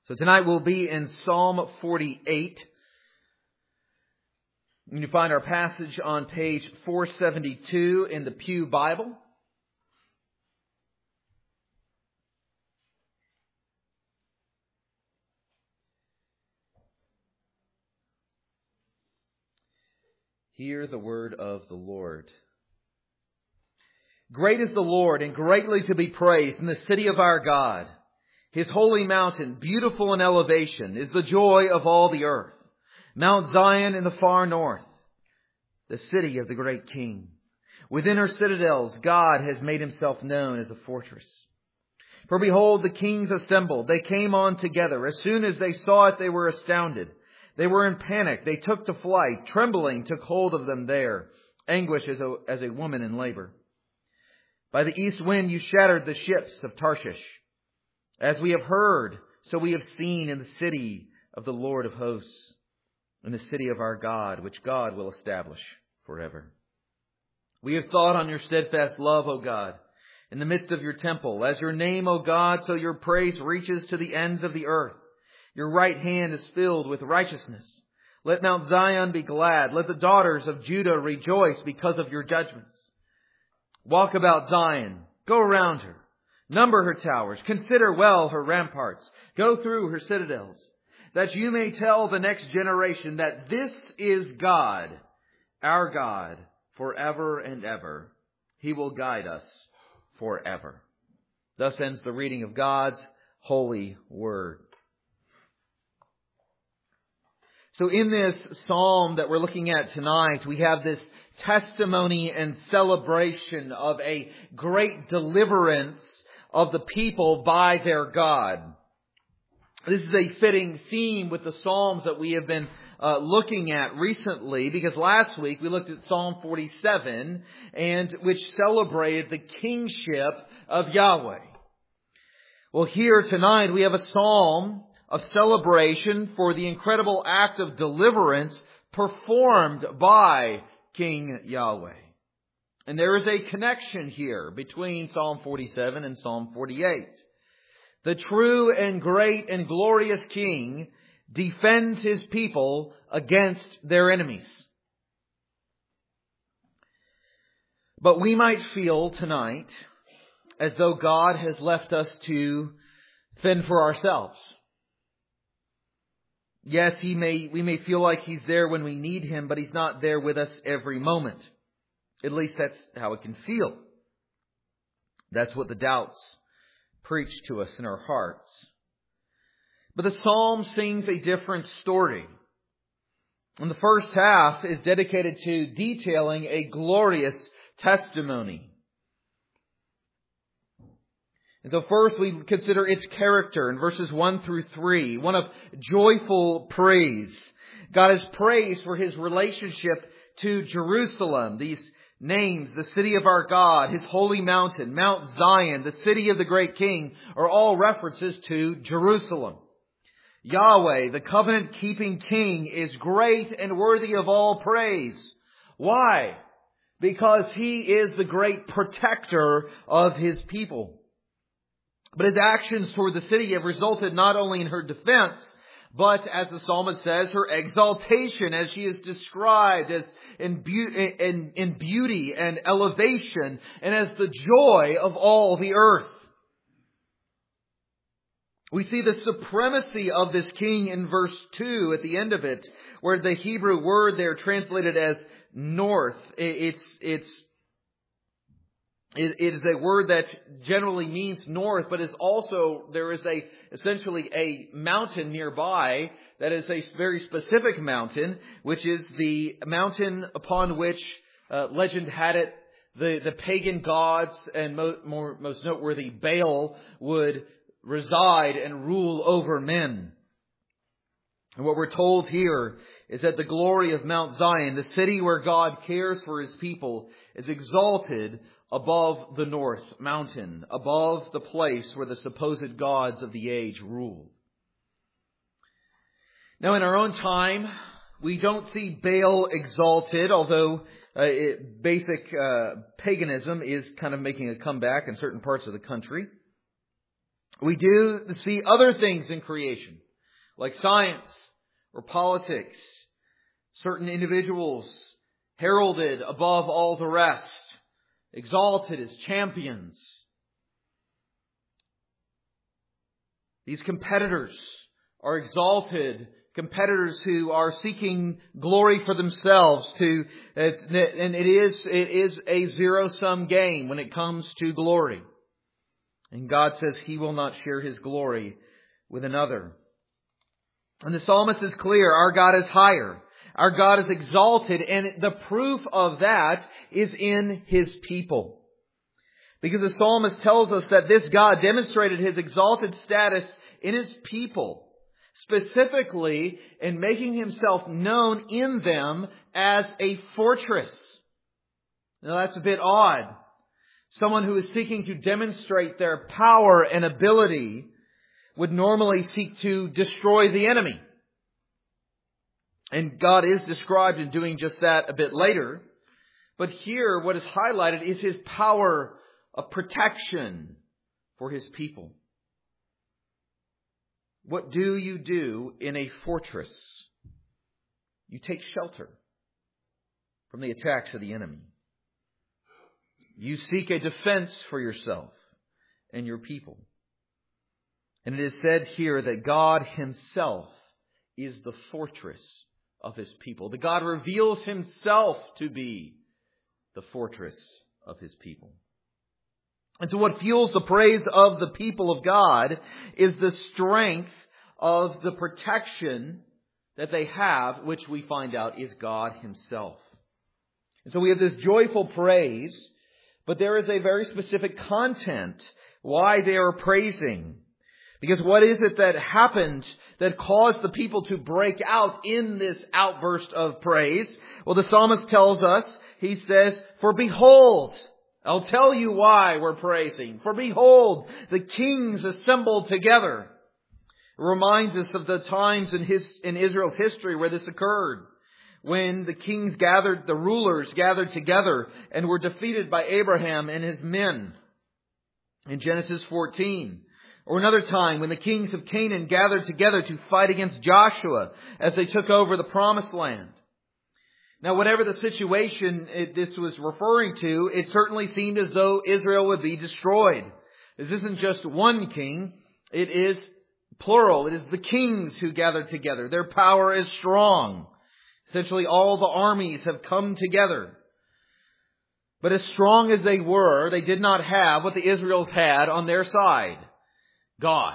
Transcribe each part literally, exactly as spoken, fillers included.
So tonight we'll be in Psalm forty-eight. You can find our passage on page four seventy-two in the Pew Bible. Hear the word of the Lord. Great is the Lord, and greatly to be praised in the city of our God. His holy mountain, beautiful in elevation, is the joy of all the earth. Mount Zion in the far north, the city of the great King. Within her citadels, God has made himself known as a fortress. For behold, the kings assembled. They came on together. As soon as they saw it, they were astounded. They were in panic. They took to flight. Trembling took hold of them there. Anguish as a, as a woman in labor. By the east wind you shattered the ships of Tarshish. As we have heard, so we have seen in the city of the Lord of hosts, in the city of our God, which God will establish forever. We have thought on your steadfast love, O God, in the midst of your temple. As your name, O God, so your praise reaches to the ends of the earth. Your right hand is filled with righteousness. Let Mount Zion be glad. Let the daughters of Judah rejoice because of your judgments. Walk about Zion. Go around her. Number her towers. Consider well her ramparts. Go through her citadels, that you may tell the next generation that this is God, our God, forever and ever. He will guide us forever. Thus ends the reading of God's holy word. So in this psalm that we're looking at tonight, we have this testimony and celebration of a great deliverance of the people by their God. This is a fitting theme with the Psalms that we have been uh, looking at recently, because last week we looked at Psalm forty-seven, and which celebrated the kingship of Yahweh. Well, here tonight we have a psalm of celebration for the incredible act of deliverance performed by King Yahweh. And there is a connection here between Psalm forty-seven and Psalm forty-eight. The true and great and glorious King defends his people against their enemies. But we might feel tonight as though God has left us to fend for ourselves. Yes, he may, we may feel like He's there when we need Him, but He's not there with us every moment. At least that's how it can feel. That's what the doubts preach to us in our hearts. But the Psalm sings a different story. And the first half is dedicated to detailing a glorious testimony. And so first we consider its character in verses one through three, one of joyful praise. God is praised for His relationship to Jerusalem. These names, the city of our God, His holy mountain, Mount Zion, the city of the great King, are all references to Jerusalem. Yahweh, the covenant-keeping King, is great and worthy of all praise. Why? Because He is the great protector of His people. But His actions toward the city have resulted not only in her defense, but, as the psalmist says, her exaltation, as she is described as in, be- in, in beauty and elevation, and as the joy of all the earth. We see the supremacy of this king in verse two at the end of it, where the Hebrew word there translated as north. It's, it's, it is a word that generally means north, but is also, there is a, essentially a mountain nearby that is a very specific mountain, which is the mountain upon which, uh, legend had it, the, the pagan gods and mo- more, most noteworthy Baal would reside and rule over men. And what we're told here is that the glory of Mount Zion, the city where God cares for His people, is exalted above the north mountain, above the place where the supposed gods of the age rule. Now, in our own time, we don't see Baal exalted, although uh, it, basic uh, paganism is kind of making a comeback in certain parts of the country. We do see other things in creation, like science or politics, certain individuals heralded above all the rest, exalted as champions. These competitors are exalted, competitors who are seeking glory for themselves. To and it is it is a zero-sum game when it comes to glory. And God says He will not share His glory with another. And the psalmist is clear, our God is higher. Our God is exalted, and the proof of that is in His people. Because the psalmist tells us that this God demonstrated His exalted status in His people, specifically in making Himself known in them as a fortress. Now that's a bit odd. Someone who is seeking to demonstrate their power and ability would normally seek to destroy the enemy. And God is described in doing just that a bit later. But here, what is highlighted is His power of protection for His people. What do you do in a fortress? You take shelter from the attacks of the enemy. You seek a defense for yourself and your people. And it is said here that God Himself is the fortress of His people. That God reveals Himself to be the fortress of His people. And so what fuels the praise of the people of God is the strength of the protection that they have, which we find out is God Himself. And so we have this joyful praise, but there is a very specific content why they are praising. Because what is it that happened that caused the people to break out in this outburst of praise? Well, the psalmist tells us, he says, "For behold," I'll tell you why we're praising. "For behold, the kings assembled together." It reminds us of the times in his, in Israel's history where this occurred. When the kings gathered, the rulers gathered together and were defeated by Abraham and his men in Genesis fourteen. Or another time when the kings of Canaan gathered together to fight against Joshua as they took over the promised land. Now, whatever the situation it, this was referring to, it certainly seemed as though Israel would be destroyed. This isn't just one king. It is plural. It is the kings who gathered together. Their power is strong. Essentially, all the armies have come together. But as strong as they were, they did not have what the Israelites had on their side. God.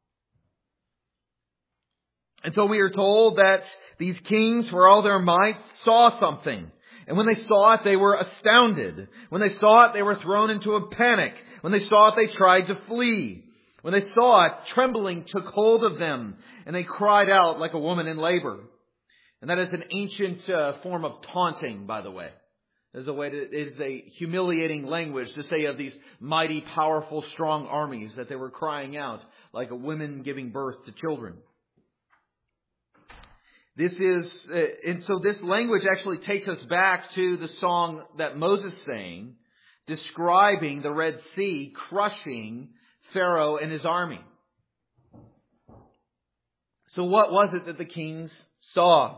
And so we are told that these kings, for all their might, saw something. And when they saw it, they were astounded. When they saw it, they were thrown into a panic. When they saw it, they tried to flee. When they saw it, trembling took hold of them, and they cried out like a woman in labor. And that is an ancient uh, form of taunting, by the way. There's a way to, it is a humiliating language to say of these mighty, powerful, strong armies that they were crying out like a woman giving birth to children. This is, uh, and so this language actually takes us back to the song that Moses sang, describing the Red Sea crushing Pharaoh and his army. So what was it that the kings saw?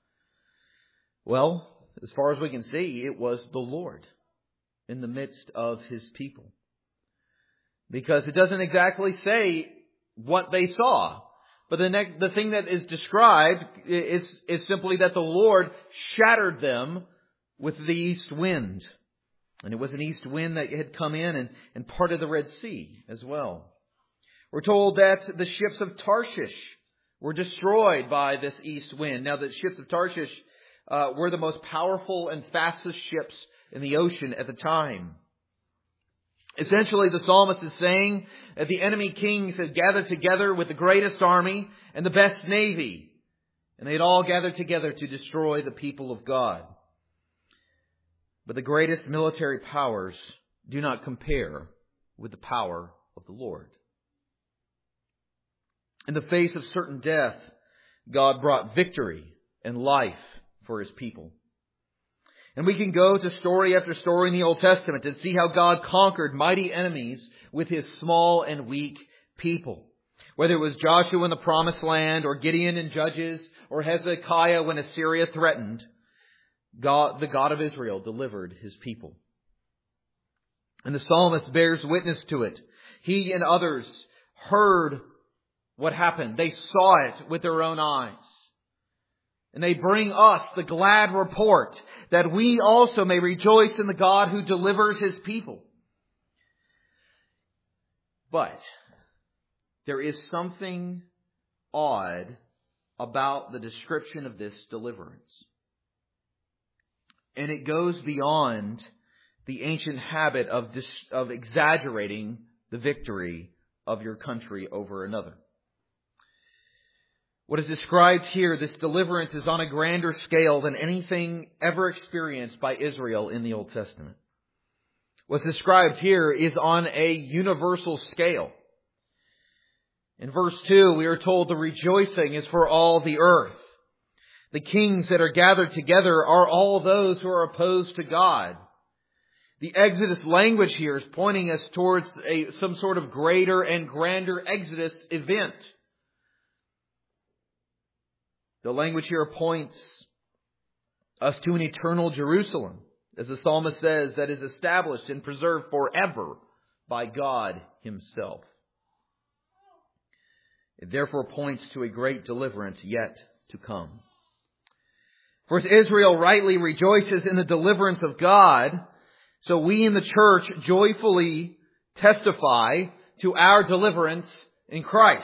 Well, as far as we can see, it was the Lord in the midst of His people. Because it doesn't exactly say what they saw. But the next, the thing that is described is, is simply that the Lord shattered them with the east wind. And it was an east wind that had come in and, and parted the Red Sea as well. We're told that the ships of Tarshish were destroyed by this east wind. Now, the ships of Tarshish Uh, were the most powerful and fastest ships in the ocean at the time. Essentially, the psalmist is saying that the enemy kings had gathered together with the greatest army and the best navy. And they had all gathered together to destroy the people of God. But the greatest military powers do not compare with the power of the Lord. In the face of certain death, God brought victory and life for His people. And we can go to story after story in the Old Testament and see how God conquered mighty enemies with His small and weak people. Whether it was Joshua in the Promised Land, or Gideon in Judges, or Hezekiah when Assyria threatened, God, the God of Israel, delivered His people. And the psalmist bears witness to it. He and others heard what happened. They saw it with their own eyes. And they bring us the glad report that we also may rejoice in the God who delivers His people. But there is something odd about the description of this deliverance. And it goes beyond the ancient habit of, dis- of exaggerating the victory of your country over another. What is described here, this deliverance, is on a grander scale than anything ever experienced by Israel in the Old Testament. What's described here is on a universal scale. In verse two, we are told the rejoicing is for all the earth. The kings that are gathered together are all those who are opposed to God. The Exodus language here is pointing us towards a, some sort of greater and grander Exodus event. The language here points us to an eternal Jerusalem, as the psalmist says, that is established and preserved forever by God Himself. It therefore points to a great deliverance yet to come. For as Israel rightly rejoices in the deliverance of God, so we in the church joyfully testify to our deliverance in Christ.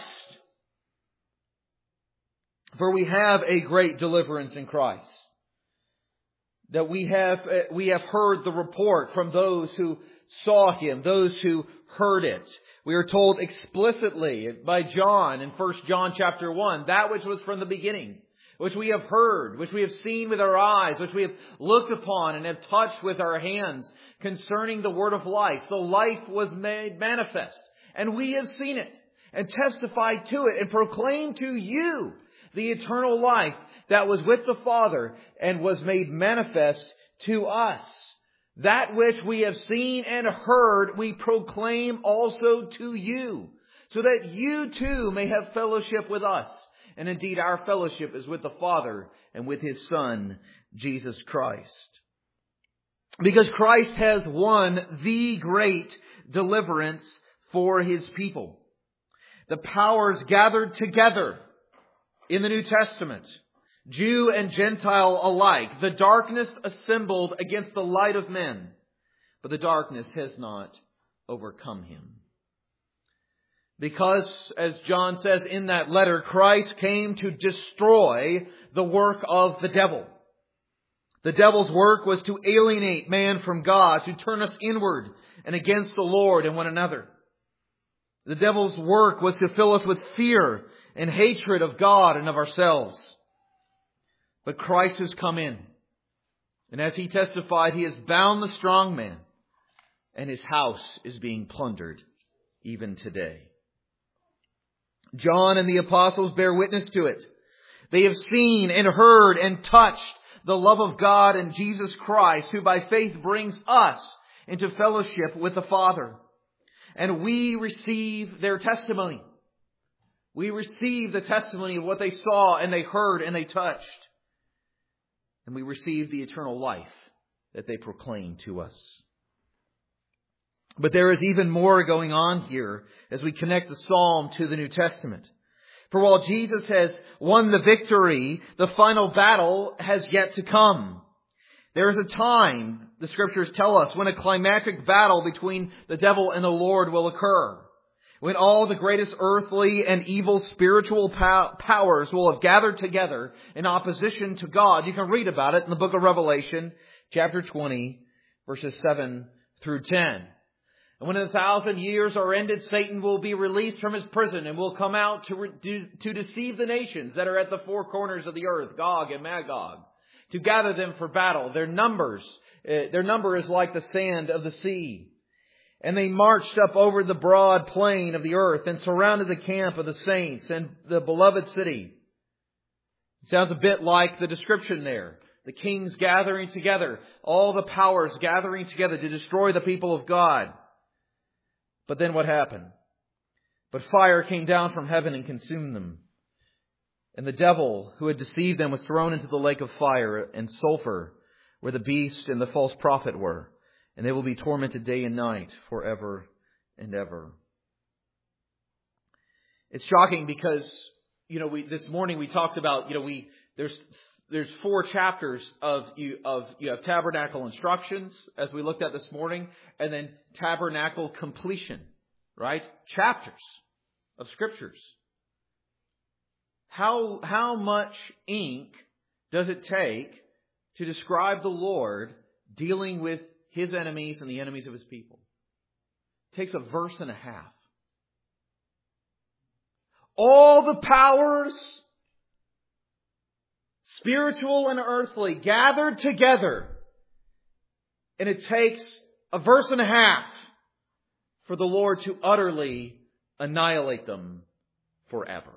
For we have a great deliverance in Christ. That we have, we have heard the report from those who saw Him, those who heard it. We are told explicitly by John in First John chapter one, that which was from the beginning, which we have heard, which we have seen with our eyes, which we have looked upon and have touched with our hands concerning the word of life. The life was made manifest, and we have seen it and testified to it and proclaimed to you the eternal life that was with the Father and was made manifest to us. That which we have seen and heard, we proclaim also to you, so that you too may have fellowship with us. And indeed, our fellowship is with the Father and with His Son, Jesus Christ. Because Christ has won the great deliverance for His people. The powers gathered together in the New Testament, Jew and Gentile alike, the darkness assembled against the light of men, but the darkness has not overcome Him. Because, as John says in that letter, Christ came to destroy the work of the devil. The devil's work was to alienate man from God, to turn us inward and against the Lord and one another. The devil's work was to fill us with fear and hatred of God and of ourselves. But Christ has come in. And as He testified, He has bound the strong man. And his house is being plundered even today. John and the apostles bear witness to it. They have seen and heard and touched the love of God and Jesus Christ, who by faith brings us into fellowship with the Father. And we receive their testimony. We receive the testimony of what they saw and they heard and they touched. And we receive the eternal life that they proclaim to us. But there is even more going on here as we connect the Psalm to the New Testament. For while Jesus has won the victory, the final battle has yet to come. There is a time, the Scriptures tell us, when a climactic battle between the devil and the Lord will occur. When all the greatest earthly and evil spiritual powers will have gathered together in opposition to God. You can read about it in the book of Revelation, chapter twenty, verses seven through ten. And when the thousand years are ended, Satan will be released from his prison and will come out to, re- to deceive the nations that are at the four corners of the earth, Gog and Magog, to gather them for battle. Their numbers, uh, their number is like the sand of the sea. And they marched up over the broad plain of the earth and surrounded the camp of the saints and the beloved city. It sounds a bit like the description there. The kings gathering together, all the powers gathering together to destroy the people of God. But then what happened? But fire came down from heaven and consumed them. And the devil who had deceived them was thrown into the lake of fire and sulfur, where the beast and the false prophet were. And they will be tormented day and night forever and ever. It's shocking because, you know, we this morning we talked about, you know, we there's there's four chapters of you of you have tabernacle instructions as we looked at this morning, and then tabernacle completion, right? Chapters of scriptures. How how much ink does it take to describe the Lord dealing with His enemies and the enemies of His people? It takes a verse and a half. All the powers, spiritual and earthly, gathered together. And it takes a verse and a half for the Lord to utterly annihilate them forever.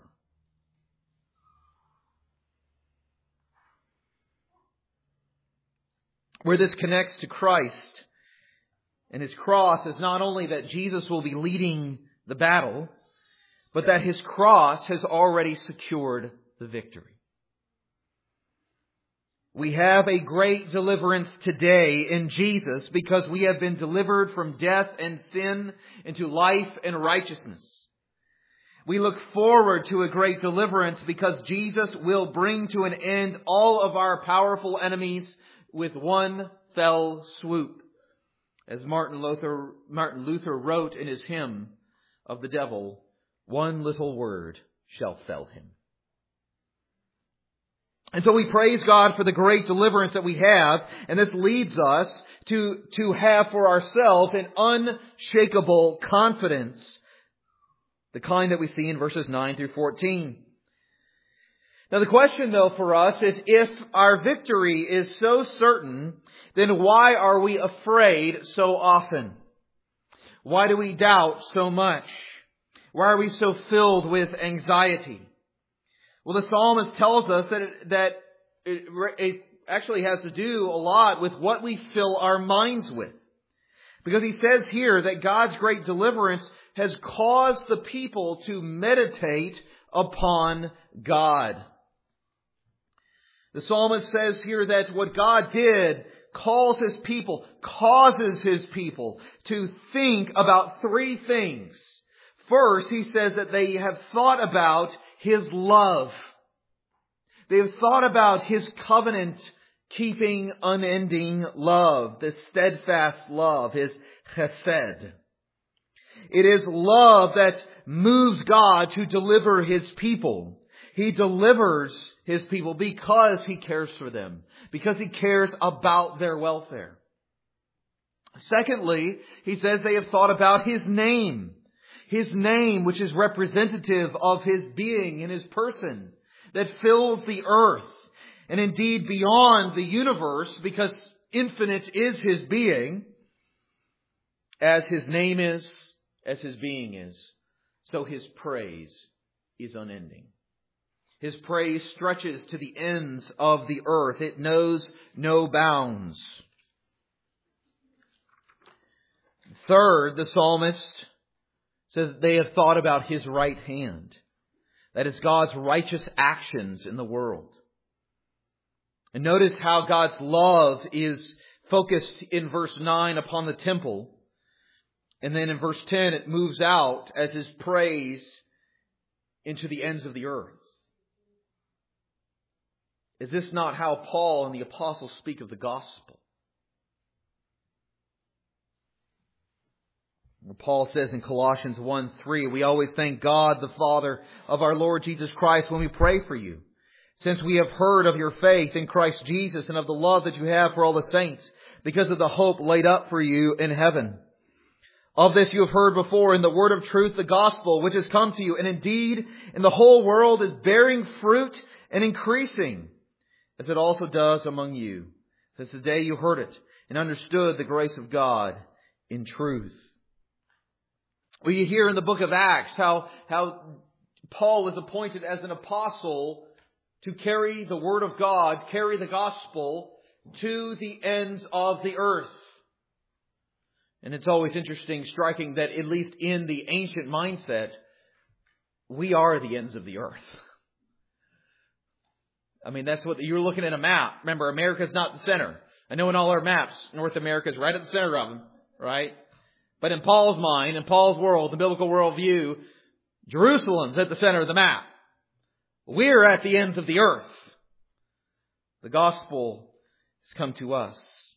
Where this connects to Christ and His cross is not only that Jesus will be leading the battle, but that His cross has already secured the victory. We have a great deliverance today in Jesus because we have been delivered from death and sin into life and righteousness. We look forward to a great deliverance because Jesus will bring to an end all of our powerful enemies with one fell swoop. As Martin Luther, Martin Luther wrote in his hymn of the devil, one little word shall fell him. And so we praise God for the great deliverance that we have, and this leads us to, to have for ourselves an unshakable confidence, the kind that we see in verses nine through fourteen. Now the question though for us is, if our victory is so certain, then why are we afraid so often? Why do we doubt so much? Why are we so filled with anxiety? Well, the psalmist tells us that it, that it, it actually has to do a lot with what we fill our minds with. Because he says here that God's great deliverance has caused the people to meditate upon God. The psalmist says here that what God did calls His people, causes His people to think about three things. First, he says that they have thought about His love. They have thought about His covenant-keeping, unending love, the steadfast love, His chesed. It is love that moves God to deliver His people. He delivers His people because He cares for them, because He cares about their welfare. Secondly, he says they have thought about His name. His name, which is representative of His being and His person, that fills the earth and indeed beyond the universe, because infinite is His being, as His name is, as His being is, so His praise is unending. His praise stretches to the ends of the earth. It knows no bounds. Third, the psalmist says they have thought about His right hand. That is God's righteous actions in the world. And notice how God's love is focused in verse nine upon the temple. And then in verse ten it moves out as His praise into the ends of the earth. Is this not how Paul and the apostles speak of the gospel? Paul says in Colossians one three, we always thank God, the Father of our Lord Jesus Christ, when we pray for you, since we have heard of your faith in Christ Jesus and of the love that you have for all the saints, because of the hope laid up for you in heaven. Of this you have heard before in the word of truth, the gospel, which has come to you, and indeed in the whole world is bearing fruit and increasing, as it also does among you, since the day you heard it and understood the grace of God in truth. We hear in the book of Acts how, how Paul was appointed as an apostle to carry the word of God, carry the gospel to the ends of the earth. And it's always interesting, striking, that at least in the ancient mindset, we are the ends of the earth. I mean, that's what you're looking at a map. Remember, America's not the center. I know in all our maps, North America is right at the center of them, right? But in Paul's mind, in Paul's world, the biblical worldview, Jerusalem's at the center of the map. We're at the ends of the earth. The gospel has come to us.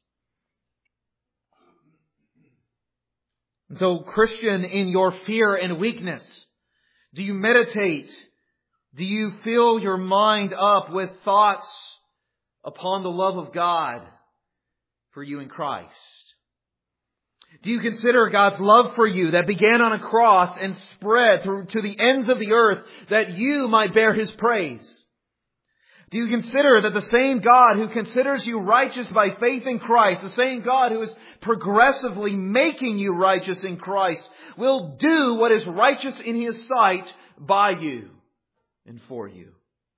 And so, Christian, in your fear and weakness, do you meditate? Do you fill your mind up with thoughts upon the love of God for you in Christ? Do you consider God's love for you that began on a cross and spread through to the ends of the earth that you might bear His praise? Do you consider that the same God who considers you righteous by faith in Christ, the same God who is progressively making you righteous in Christ, will do what is righteous in His sight by you and for you?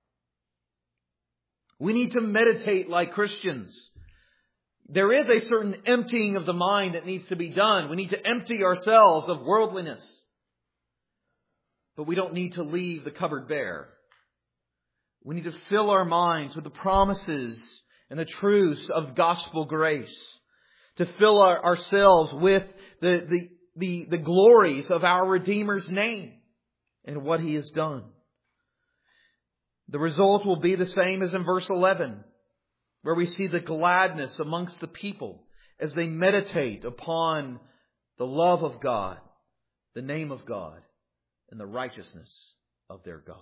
We need to meditate like Christians. There is a certain emptying of the mind that needs to be done. We need to empty ourselves of worldliness. But we don't need to leave the cupboard bare. We need to fill our minds with the promises and the truths of gospel grace. To fill our, ourselves with the, the, the, the glories of our Redeemer's name and what He has done. The result will be the same as in verse eleven, where we see the gladness amongst the people as they meditate upon the love of God, the name of God, and the righteousness of their God.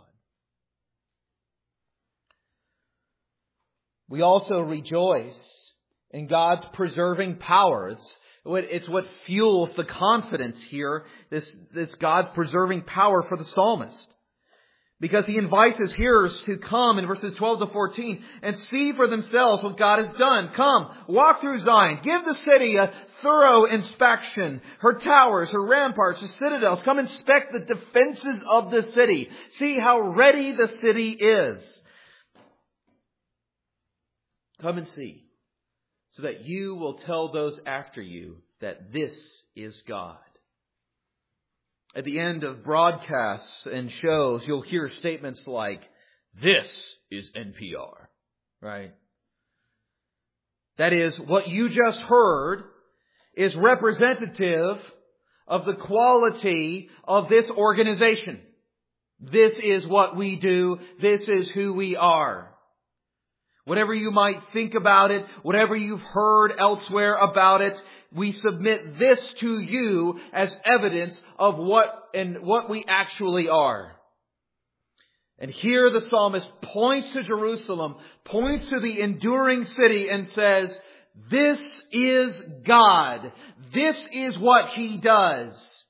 We also rejoice in God's preserving power. It's what, it's what fuels the confidence here, this, this God's preserving power for the psalmist. Because he invites his hearers to come in verses twelve to fourteen and see for themselves what God has done. Come, walk through Zion. Give the city a thorough inspection. Her towers, her ramparts, her citadels. Come inspect the defenses of the city. See how ready the city is. Come and see, so that you will tell those after you that this is God. At the end of broadcasts and shows, you'll hear statements like, "This is N P R," right? That is, what you just heard is representative of the quality of this organization. This is what we do. This is who we are. Whatever you might think about it, whatever you've heard elsewhere about it, we submit this to you as evidence of what and what we actually are. And here the psalmist points to Jerusalem, points to the enduring city and says, this is God. This is what He does.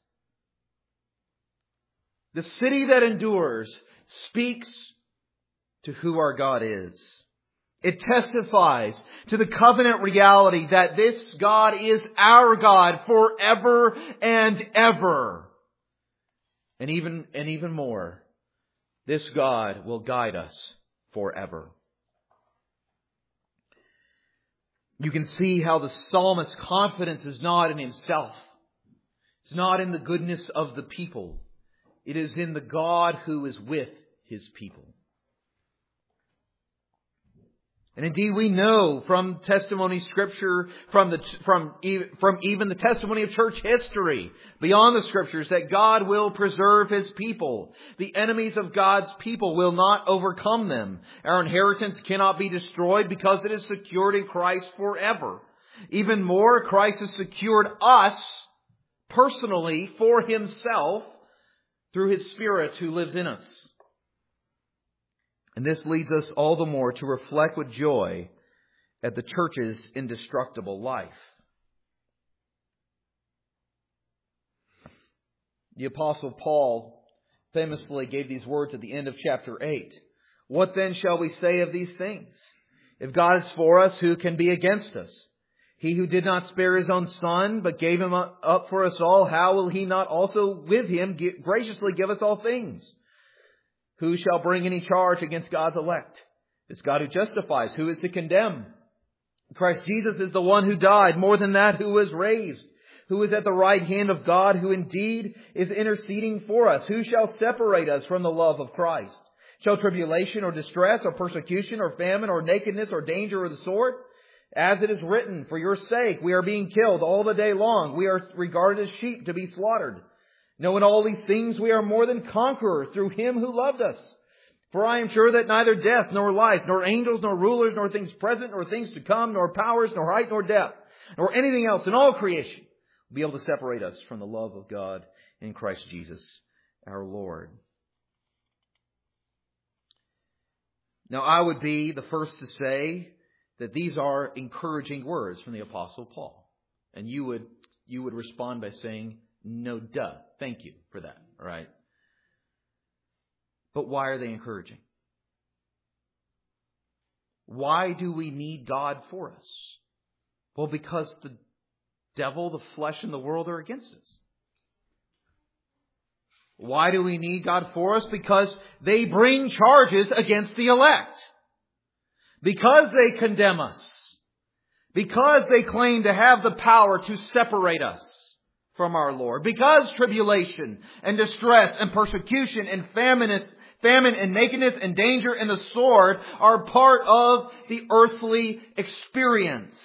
The city that endures speaks to who our God is. It testifies to the covenant reality that this God is our God forever and ever. And even, and even more, this God will guide us forever. You can see how the psalmist's confidence is not in himself. It's not in the goodness of the people. It is in the God who is with His people. And indeed, we know from testimony Scripture, from the from from even the testimony of church history, beyond the Scriptures, that God will preserve His people. The enemies of God's people will not overcome them. Our inheritance cannot be destroyed because it is secured in Christ forever. Even more, Christ has secured us personally for Himself through His Spirit who lives in us. And this leads us all the more to reflect with joy at the church's indestructible life. The Apostle Paul famously gave these words at the end of chapter eight. What then shall we say of these things? If God is for us, who can be against us? He who did not spare His own Son, but gave Him up for us all, how will He not also with Him graciously give us all things? Who shall bring any charge against God's elect? It's God who justifies. Who is to condemn? Christ Jesus is the one who died. More than that, who was raised, who is at the right hand of God, who indeed is interceding for us. Who shall separate us from the love of Christ? Shall tribulation or distress or persecution or famine or nakedness or danger or the sword? As it is written, for your sake we are being killed all the day long. We are regarded as sheep to be slaughtered. Knowing all these things, we are more than conquerors through Him who loved us. For I am sure that neither death, nor life, nor angels, nor rulers, nor things present, nor things to come, nor powers, nor height, nor depth, nor anything else in all creation will be able to separate us from the love of God in Christ Jesus our Lord. Now, I would be the first to say that these are encouraging words from the Apostle Paul. And you would, you would respond by saying, no, duh. Thank you for that. All right. But why are they encouraging? Why do we need God for us? Well, because the devil, the flesh, and the world are against us. Why do we need God for us? Because they bring charges against the elect. Because they condemn us. Because they claim to have the power to separate us from our Lord. Because tribulation and distress and persecution and famine, famine and nakedness and danger and the sword are part of the earthly experience.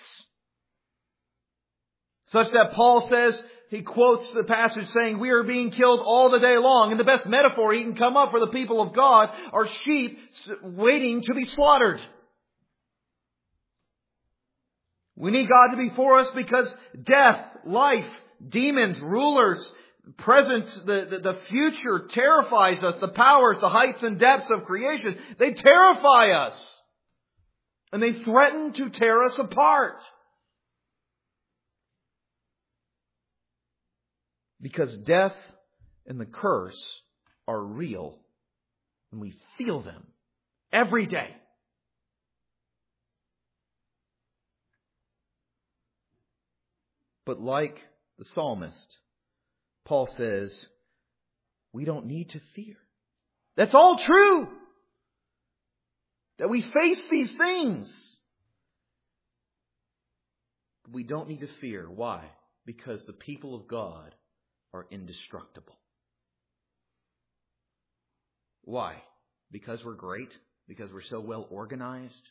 Such that Paul says, he quotes the passage saying, we are being killed all the day long. And the best metaphor he can come up for the people of God are sheep waiting to be slaughtered. We need God to be for us because death, life, demons, rulers, present, the, the, the future terrifies us. The powers, the heights and depths of creation, they terrify us. And they threaten to tear us apart. Because death and the curse are real. And we feel them every day. But like the psalmist, Paul says, we don't need to fear. That's all true. That we face these things. But we don't need to fear. Why? Because the people of God are indestructible. Why? Because we're great? Because we're so well organized?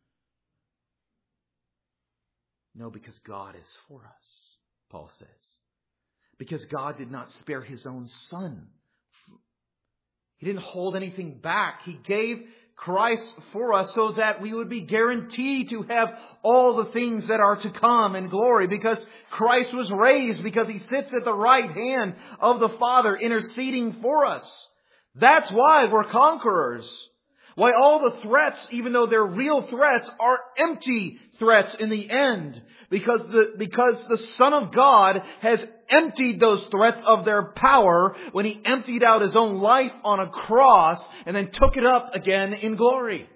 No, because God is for us, Paul says. Because God did not spare His own Son. He didn't hold anything back. He gave Christ for us so that we would be guaranteed to have all the things that are to come in glory. Because Christ was raised, because He sits at the right hand of the Father interceding for us. That's why we're conquerors. Why all the threats, even though they're real threats, are empty threats in the end. Because the, because the Son of God has emptied those threats of their power when He emptied out His own life on a cross and then took it up again in glory.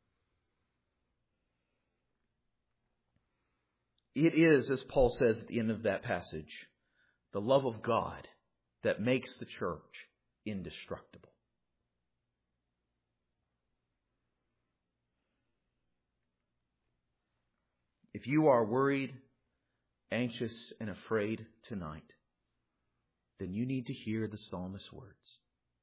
It is, as Paul says at the end of that passage, the love of God that makes the church indestructible. If you are worried, anxious, and afraid tonight, then you need to hear the psalmist's words.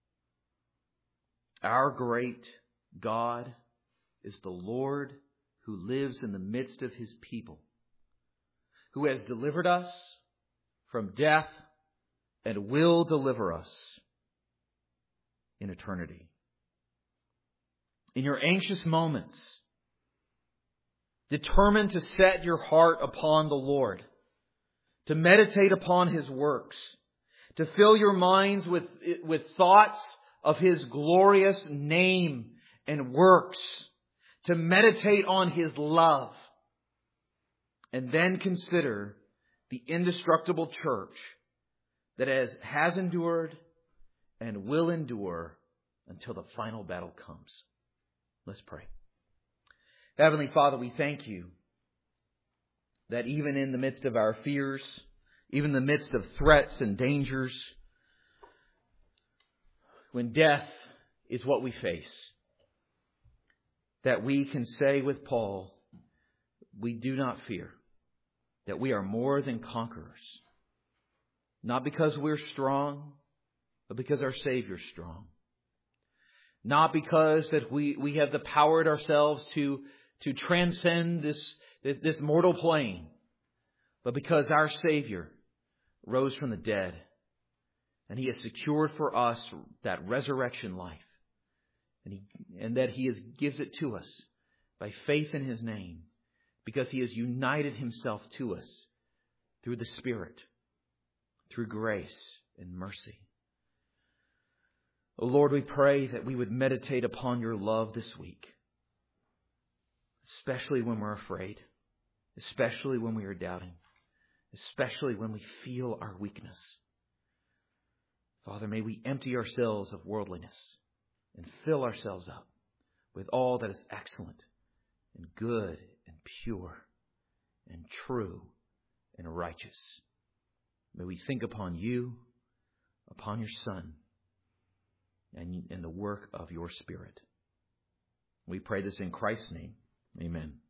Our great God is the Lord who lives in the midst of His people, who has delivered us from death and will deliver us in eternity. In your anxious moments, determine to set your heart upon the Lord, to meditate upon His works, to fill your minds with, with thoughts of His glorious name and works, to meditate on His love, and then consider the indestructible church that has, has endured and will endure until the final battle comes. Let's pray. Heavenly Father, we thank You that even in the midst of our fears, even in the midst of threats and dangers, when death is what we face, that we can say with Paul, we do not fear, that we are more than conquerors Not because we're strong, but because our Savior's strong. Not because that we, we have the power in ourselves to, to transcend this, this, this mortal plane, but because our Savior rose from the dead and He has secured for us that resurrection life. And, he, and that He is, gives it to us by faith in His name, because He has united Himself to us through the Spirit, through grace and mercy. O Lord, we pray that we would meditate upon Your love this week, especially when we're afraid, especially when we are doubting, especially when we feel our weakness. Father, may we empty ourselves of worldliness and fill ourselves up with all that is excellent and good and pure and true and righteous. May we think upon You, upon Your Son, and in the work of Your Spirit. We pray this in Christ's name. Amen.